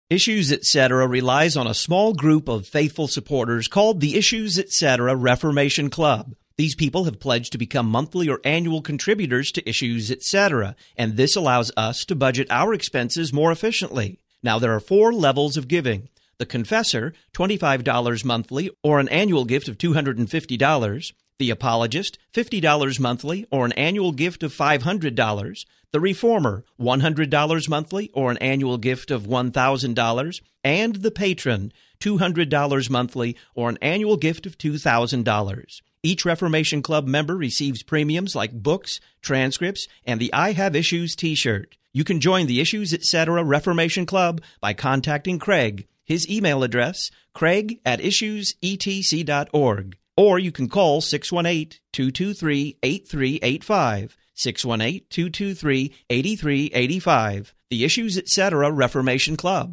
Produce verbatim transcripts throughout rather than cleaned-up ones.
Issues Etc. relies on a small group of faithful supporters called the Issues Etc. Reformation Club. These people have pledged to become monthly or annual contributors to Issues Etc., and this allows us to budget our expenses more efficiently. Now, there are four levels of giving. The Confessor, twenty-five dollars monthly, or an annual gift of two hundred fifty dollars. The Apologist, fifty dollars monthly, or an annual gift of five hundred dollars. The Reformer, one hundred dollars monthly, or an annual gift of one thousand dollars. And the Patron, two hundred dollars monthly, or an annual gift of two thousand dollars. Each Reformation Club member receives premiums like books, transcripts, and the I Have Issues t-shirt. You can join the Issues Etc. Reformation Club by contacting Craig. His email address, craig at issues e t c dot org. Or you can call six one eight, two two three, eight three eight five, six one eight, two two three, eight three eight five. The Issues Etc. Reformation Club.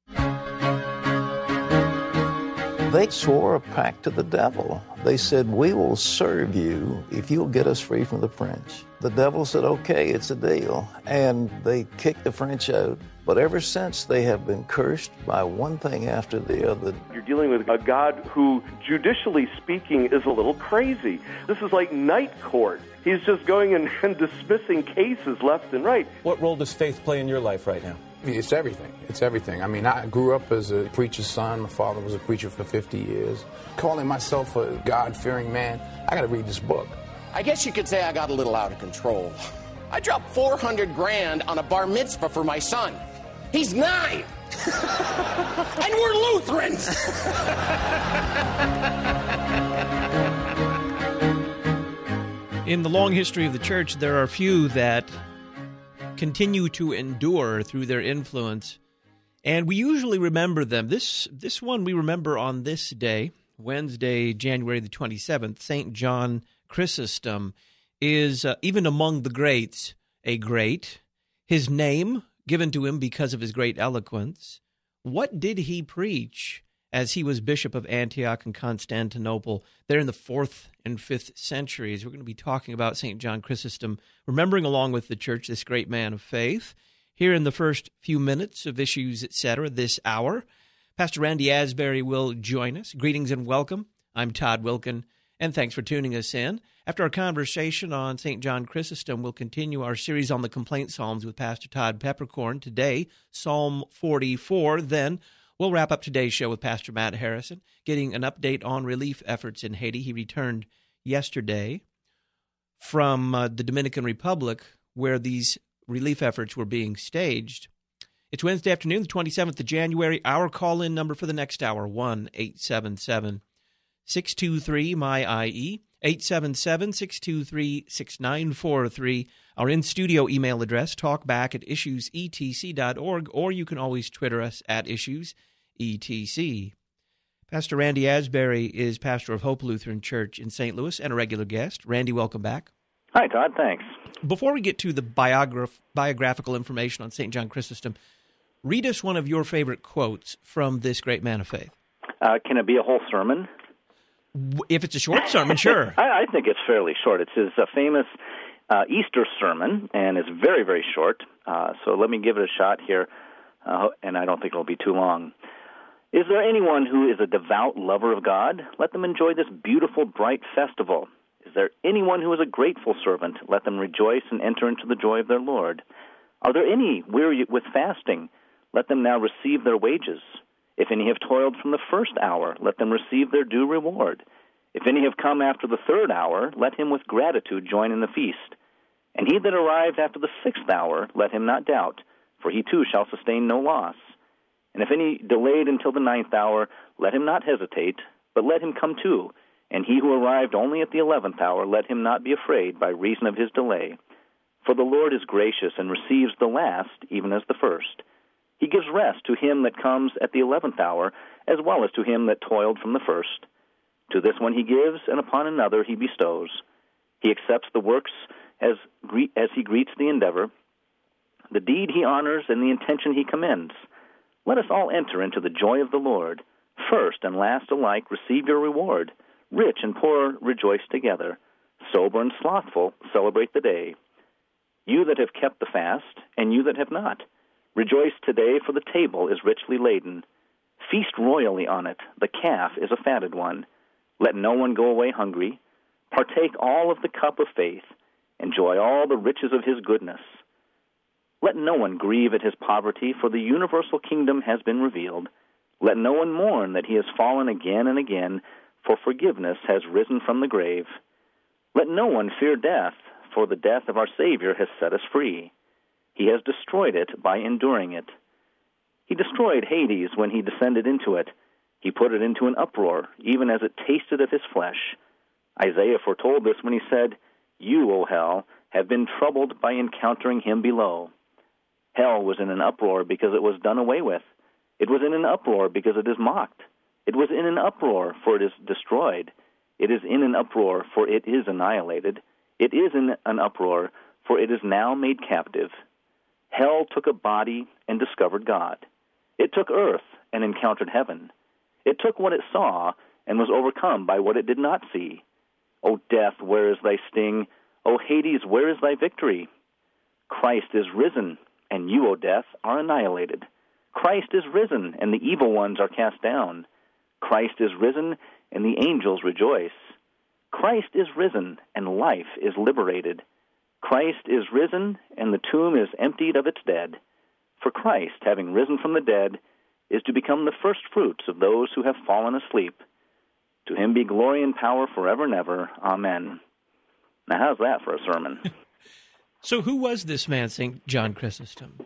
They swore a pact to the devil. They said, we will serve you if you'll get us free from the French. The devil said, okay, it's a deal. And they kicked the French out. But ever since, they have been cursed by one thing after the other. You're dealing with a God who, judicially speaking, is a little crazy. This is like night court. He's just going and, and dismissing cases left and right. What role does faith play in your life right now? It's everything. It's everything. I mean, I grew up as a preacher's son. My father was a preacher for fifty years. Calling myself a God-fearing man, I got to read this book. I guess you could say I got a little out of control. I dropped four hundred grand on a bar mitzvah for my son. He's nine. And we're Lutherans. In the long history of the church, there are few that continue to endure through their influence, and we usually remember them. This this one we remember on this day, Wednesday, January the twenty-seventh. Saint John Chrysostom is, uh, even among the greats, a great. His name, given to him because of his great eloquence. What did he preach as he was Bishop of Antioch and Constantinople there in the fourth and fifth centuries? We're going to be talking about Saint John Chrysostom, remembering along with the church this great man of faith. Here in the first few minutes of Issues Etc. this hour, Pastor Randy Asbury will join us. Greetings and welcome. I'm Todd Wilkin, and thanks for tuning us in. After our conversation on Saint John Chrysostom, we'll continue our series on the complaint psalms with Pastor Todd Peppercorn. Today, Psalm forty-four. Then we'll wrap up today's show with Pastor Matt Harrison, getting an update on relief efforts in Haiti. He returned yesterday from uh, the Dominican Republic, where these relief efforts were being staged. It's Wednesday afternoon, the twenty-seventh of January. Our call-in number for the next hour, one eight seven seven, six two three, M Y I E, eight seven seven, six two three, six nine four three. Our in-studio email address, talkback at issues e t c dot org, or you can always Twitter us at issues e t c. Pastor Randy Asbury is pastor of Hope Lutheran Church in Saint Louis and a regular guest. Randy, welcome back. Hi, Todd. Thanks. Before we get to the biograph- biographical information on Saint John Chrysostom, read us one of your favorite quotes from this great man of faith. Uh, can it be a whole sermon? If it's a short sermon, sure. I, I think it's fairly short. It's his uh, famous uh, Easter sermon, and it's very, very short. Uh, so let me give it a shot here, uh, and I don't think it'll be too long. Is there anyone who is a devout lover of God? Let them enjoy this beautiful, bright festival. Is there anyone who is a grateful servant? Let them rejoice and enter into the joy of their Lord. Are there any weary with fasting? Let them now receive their wages. If any have toiled from the first hour, let them receive their due reward. If any have come after the third hour, let him with gratitude join in the feast. And he that arrived after the sixth hour, let him not doubt, for he too shall sustain no loss. And if any delayed until the ninth hour, let him not hesitate, but let him come too. And he who arrived only at the eleventh hour, let him not be afraid by reason of his delay. For the Lord is gracious and receives the last even as the first. He gives rest to him that comes at the eleventh hour, as well as to him that toiled from the first. To this one he gives, and upon another he bestows. He accepts the works as, gre- as he greets the endeavor. The deed he honors, and the intention he commends. Let us all enter into the joy of the Lord. First and last alike receive your reward. Rich and poor rejoice together. Sober and slothful celebrate the day. You that have kept the fast, and you that have not, Rejoice today, for the table is richly laden. Feast royally on it. The calf is a fatted one. Let no one go away hungry. Partake all of the cup of faith. Enjoy all the riches of his goodness. Let no one grieve at his poverty, for the universal kingdom has been revealed. Let no one mourn that he has fallen again and again, for forgiveness has risen from the grave. Let no one fear death, for the death of our Savior has set us free. He has destroyed it by enduring it. He destroyed Hades when he descended into it. He put it into an uproar, even as it tasted of his flesh. Isaiah foretold this when he said, You, O hell, have been troubled by encountering him below. Hell was in an uproar because it was done away with. It was in an uproar because it is mocked. It was in an uproar, for it is destroyed. It is in an uproar, for it is annihilated. It is in an uproar, for it is now made captive. Hell took a body and discovered God. It took earth and encountered heaven. It took what it saw and was overcome by what it did not see. O death, where is thy sting? O Hades, where is thy victory? Christ is risen, and you, O death, are annihilated. Christ is risen, and the evil ones are cast down. Christ is risen, and the angels rejoice. Christ is risen, and life is liberated. Christ is risen, and the tomb is emptied of its dead. For Christ, having risen from the dead, is to become the first fruits of those who have fallen asleep. To him be glory and power forever and ever. Amen. Now, how's that for a sermon? So who was this man, Saint John Chrysostom?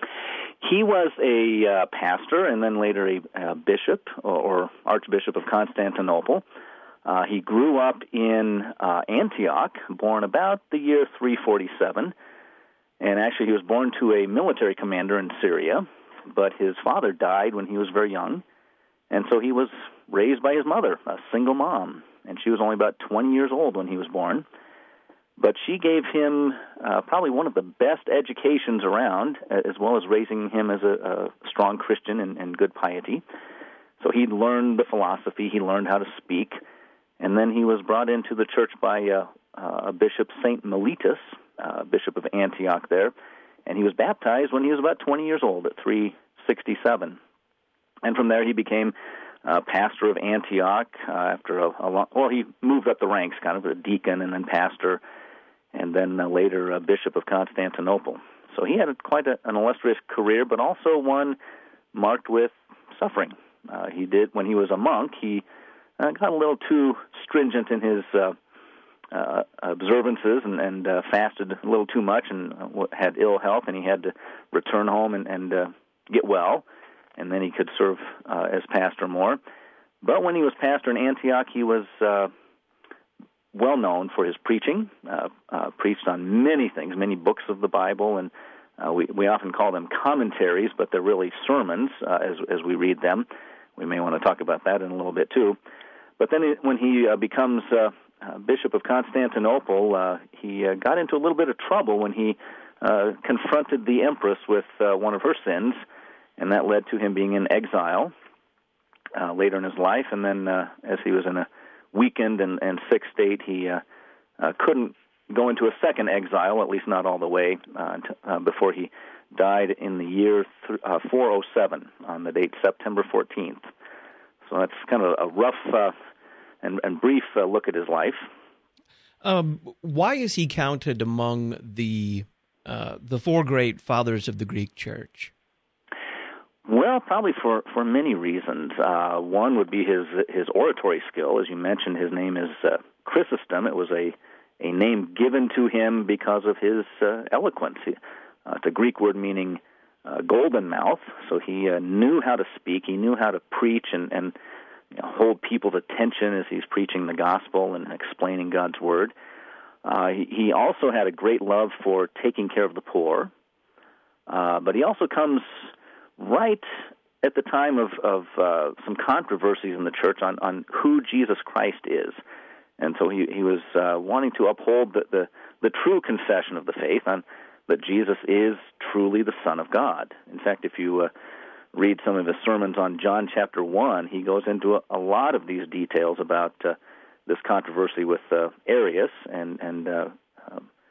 He was a uh, pastor and then later a uh, bishop or, or Archbishop of Constantinople. Uh, he grew up in uh, Antioch, born about the year three forty-seven. And actually he was born to a military commander in Syria, but his father died when he was very young. And so he was raised by his mother, a single mom. And she was only about twenty years old when he was born. But she gave him uh, probably one of the best educations around, as well as raising him as a, a strong Christian and, and good piety. So he learned the philosophy, he learned how to speak, and then he was brought into the church by uh, uh, Bishop Saint Mellitus, uh, Bishop of Antioch there, and he was baptized when he was about twenty years old at three sixty-seven. And from there he became uh, pastor of Antioch uh, after a, a long, well, he moved up the ranks, kind of a deacon and then pastor, and then uh, later uh, Bishop of Constantinople. So he had a, quite a, an illustrious career, but also one marked with suffering. Uh, he did, when he was a monk, he uh, got a little too stringent in his uh, uh, observances and, and uh, fasted a little too much and uh, had ill health, and he had to return home and, and uh, get well, and then he could serve uh, as pastor more. But when he was pastor in Antioch, he was uh, well known for his preaching, uh, uh, preached on many things, many books of the Bible, and uh, we, we often call them commentaries, but they're really sermons uh, as, as we read them. We may want to talk about that in a little bit, too. But then it, when he uh, becomes uh, uh, Bishop of Constantinople, uh, he uh, got into a little bit of trouble when he uh, confronted the Empress with uh, one of her sins, and that led to him being in exile uh, later in his life. And then uh, as he was in a weakened and, and sick state, he uh, uh, couldn't go into a second exile, at least not all the way, uh, t- uh, before he died in the year th- uh, four oh seven, on the date September fourteenth. So that's kind of a rough uh, and, and brief uh, look at his life. Um, why is he counted among the uh, the four great fathers of the Greek Church? Well, probably for, for many reasons. Uh, one would be his his oratory skill. As you mentioned, his name is uh, Chrysostom. It was a, a name given to him because of his uh, eloquence. Uh, it's a Greek word meaning uh, golden mouth, so he uh, knew how to speak. He knew how to preach and, and you know, hold people's attention as he's preaching the gospel and explaining God's word. Uh, he, he also had a great love for taking care of the poor, uh, but he also comes right at the time of, of uh, some controversies in the church on, on who Jesus Christ is. And so he, he was uh, wanting to uphold the, the, the true confession of the faith on that Jesus is truly the Son of God. In fact, if you uh, read some of his sermons on John chapter one, he goes into a, a lot of these details about uh, this controversy with uh, Arius and, and uh, uh,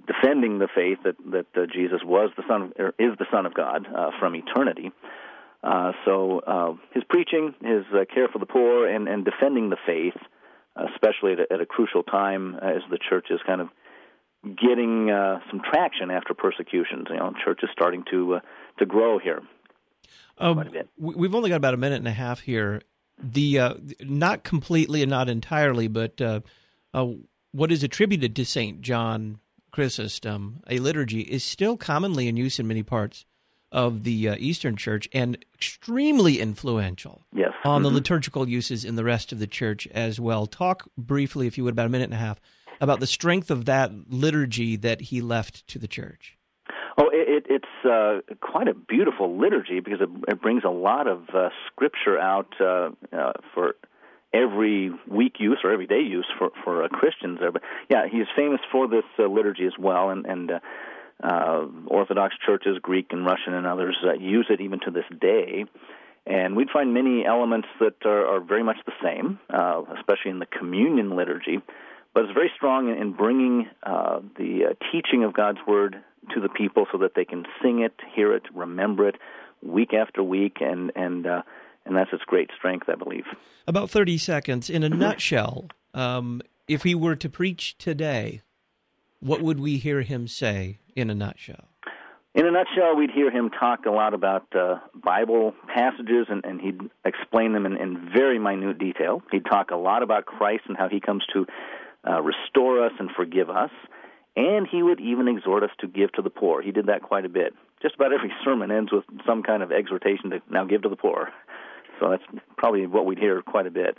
defending the faith that that uh, Jesus was the son, or is the Son of God uh, from eternity. Uh, so uh, his preaching, his uh, care for the poor, and, and defending the faith, especially at a, at a crucial time as the church is kind of getting uh, some traction after persecutions. You know, the church is starting to uh, to grow here. Um, we've only got about a minute and a half here. The uh, not completely and not entirely, but uh, uh, what is attributed to Saint John Chrysostom, a liturgy, is still commonly in use in many parts of the uh, Eastern Church and extremely influential yes. on mm-hmm. the liturgical uses in the rest of the Church as well. Talk briefly, if you would, about a minute and a half, about the strength of that liturgy that he left to the Church. Oh, it, it's uh, quite a beautiful liturgy because it, it brings a lot of uh, scripture out uh, uh, for every week use or everyday use for, for uh, Christians there. But yeah, he's famous for this uh, liturgy as well, and, and uh, uh, Orthodox churches, Greek and Russian and others, uh, use it even to this day. And we'd find many elements that are, are very much the same, uh, especially in the communion liturgy. But it's very strong in, in bringing uh, the uh, teaching of God's Word to the people so that they can sing it, hear it, remember it week after week, and and uh, and that's its great strength, I believe. About thirty seconds. In a nutshell, um, if he were to preach today, what would we hear him say in a nutshell? In a nutshell, we'd hear him talk a lot about uh, Bible passages, and, and he'd explain them in, in very minute detail. He'd talk a lot about Christ and how he comes to uh, restore us and forgive us, and he would even exhort us to give to the poor. He did that quite a bit. Just about every sermon ends with some kind of exhortation to now give to the poor. So that's probably what we'd hear quite a bit.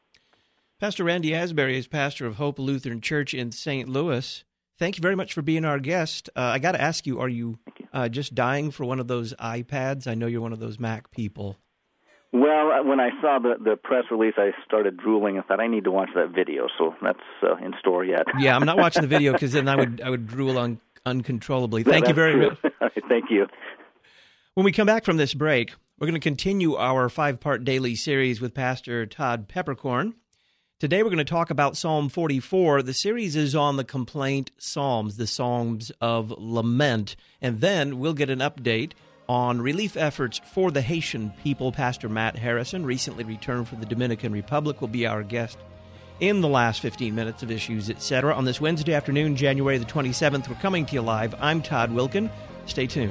Pastor Randy Asbury is pastor of Hope Lutheran Church in Saint Louis. Thank you very much for being our guest. Uh, I got to ask you, are you, you. Uh, just dying for one of those iPads? I know you're one of those Mac people. Well, when I saw the, the press release, I started drooling and thought, I need to watch that video, so that's uh, in store yet. Yeah, I'm not watching the video because then I would I would drool un, uncontrollably. Thank yeah, you very true. much. Thank you. When we come back from this break, we're going to continue our five-part daily series with Pastor Todd Peppercorn. Today we're going to talk about Psalm forty-four. The series is on the complaint psalms, the psalms of lament. And then we'll get an update on relief efforts for the Haitian people. Pastor Matt Harrison, recently returned from the Dominican Republic, will be our guest in the last fifteen minutes of Issues, et cetera. On this Wednesday afternoon, January the twenty-seventh, we're coming to you live. I'm Todd Wilkin. Stay tuned.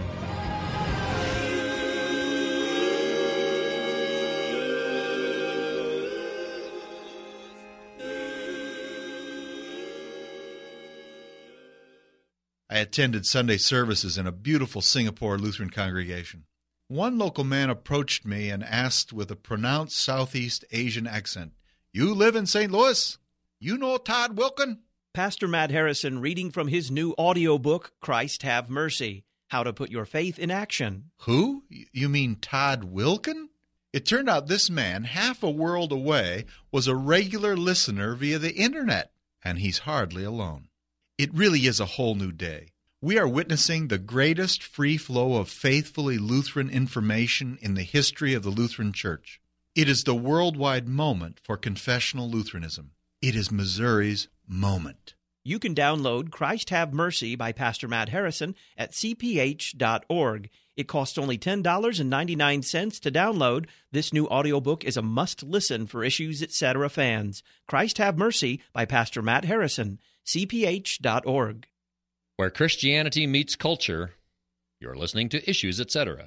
I attended Sunday services in a beautiful Singapore Lutheran congregation. One local man approached me and asked with a pronounced Southeast Asian accent, "You live in Saint Louis? You know Todd Wilkin?" Pastor Matt Harrison reading from his new audiobook, Christ Have Mercy, How to Put Your Faith in Action. Who? You mean Todd Wilkin? It turned out this man, half a world away, was a regular listener via the internet, and he's hardly alone. It really is a whole new day. We are witnessing the greatest free flow of faithfully Lutheran information in the history of the Lutheran Church. It is the worldwide moment for confessional Lutheranism. It is Missouri's moment. You can download Christ Have Mercy by Pastor Matt Harrison at c p h dot org. It costs only ten dollars and ninety-nine cents to download. This new audiobook is a must-listen for Issues, et cetera fans. Christ Have Mercy by Pastor Matt Harrison, c p h dot org. Where Christianity meets culture, you're listening to Issues, et cetera.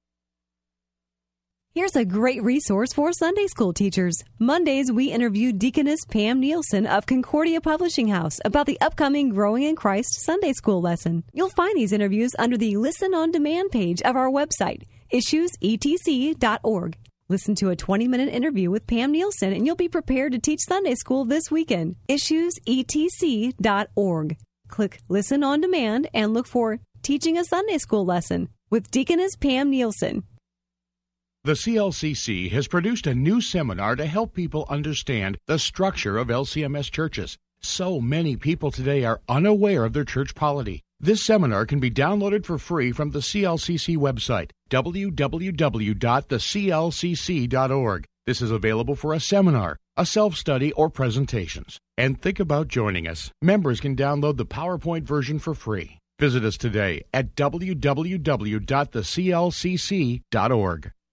Here's a great resource for Sunday school teachers. Mondays, we interview Deaconess Pam Nielsen of Concordia Publishing House about the upcoming Growing in Christ Sunday school lesson. You'll find these interviews under the Listen on Demand page of our website, issues e t c dot org. Listen to a twenty-minute interview with Pam Nielsen, and you'll be prepared to teach Sunday school this weekend. issues e t c dot org. Click Listen on Demand and look for Teaching a Sunday School Lesson with Deaconess Pam Nielsen. The C L C C has produced a new seminar to help people understand the structure of L C M S churches. So many people today are unaware of their church polity. This seminar can be downloaded for free from the C L C C website, w w w dot the c l c c dot org. This is available for a seminar, a self-study, or presentations. and think about joining us. Members can download the PowerPoint version for free. Visit us today at w w w dot the c l c c dot org.